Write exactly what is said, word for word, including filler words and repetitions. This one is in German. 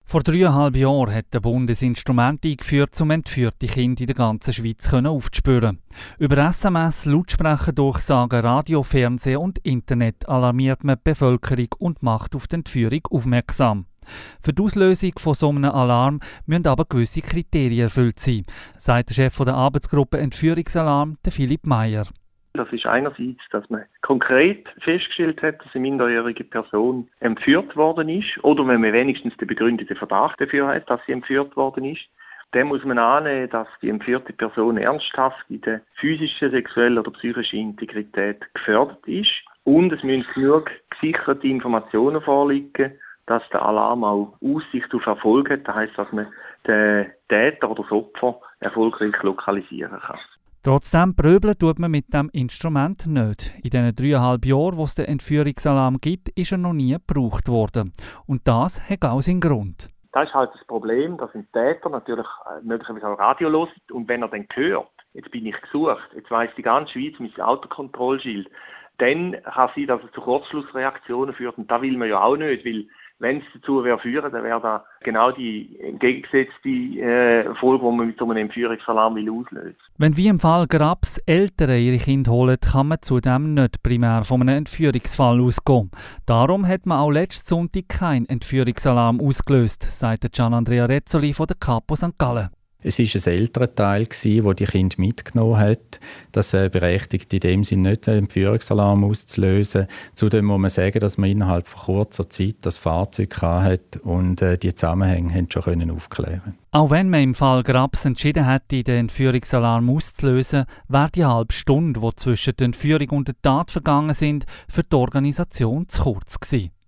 Vor dreieinhalb Jahren hat der Bund ein Instrument eingeführt, um entführte Kinder in der ganzen Schweiz aufzuspüren. Über S M S, Lautsprecherdurchsagen, Radio, Fernsehen und Internet alarmiert man die Bevölkerung und macht auf die Entführung aufmerksam. Für die Auslösung von so einem Alarm müssen aber gewisse Kriterien erfüllt sein, sagt der Chef der Arbeitsgruppe Entführungsalarm, der Philipp Meyer. Das ist einerseits, dass man konkret festgestellt hat, dass eine minderjährige Person entführt worden ist, oder wenn man wenigstens den begründeten Verdacht dafür hat, dass sie entführt worden ist. Dann muss man annehmen, dass die entführte Person ernsthaft in der physischen, sexuellen oder psychischen Integrität gefährdet ist. Und es müssen genug gesicherte Informationen vorliegen, dass der Alarm auch Aussicht auf Erfolg hat. Das heisst, dass man den Täter oder das Opfer erfolgreich lokalisieren kann. Trotzdem pröbeln tut man mit diesem Instrument nicht. In den dreieinhalb Jahren, wo es den Entführungsalarm gibt, ist er noch nie gebraucht worden. Und das hat auch seinen Grund. Das ist halt das Problem, dass ein Täter natürlich möglicherweise auch Radio hört und wenn er dann hört, jetzt bin ich gesucht, jetzt weiss die ganze Schweiz mein Autokontrollschild, dann kann es sein, dass es zu Kurzschlussreaktionen führt und das will man ja auch nicht, weil wenn es dazu wäre führen, dann wäre da genau die entgegengesetzte äh, Folge, die man mit so einem Entführungsalarm will auslösen. Wenn wie im Fall Grabs Eltern ihre Kinder holen, kann man zudem nicht primär von einem Entführungsfall ausgehen. Darum hat man auch letzten Sonntag keinen Entführungsalarm ausgelöst, sagt Gian Andrea Rezzoli von der Kapo Sankt Gallen. Es war ein älterer Teil, der die Kinder mitgenommen hat. Das äh, berechtigt in dem Sinne nicht, einen Entführungsalarm auszulösen. Zudem muss man sagen, dass man innerhalb von kurzer Zeit das Fahrzeug hatte und äh, die Zusammenhänge haben schon können aufklären. Auch wenn man im Fall Grabs entschieden hätte, den Entführungsalarm auszulösen, wäre die halbe Stunde, die zwischen der Entführung und der Tat vergangen sind, für die Organisation zu kurz gewesen.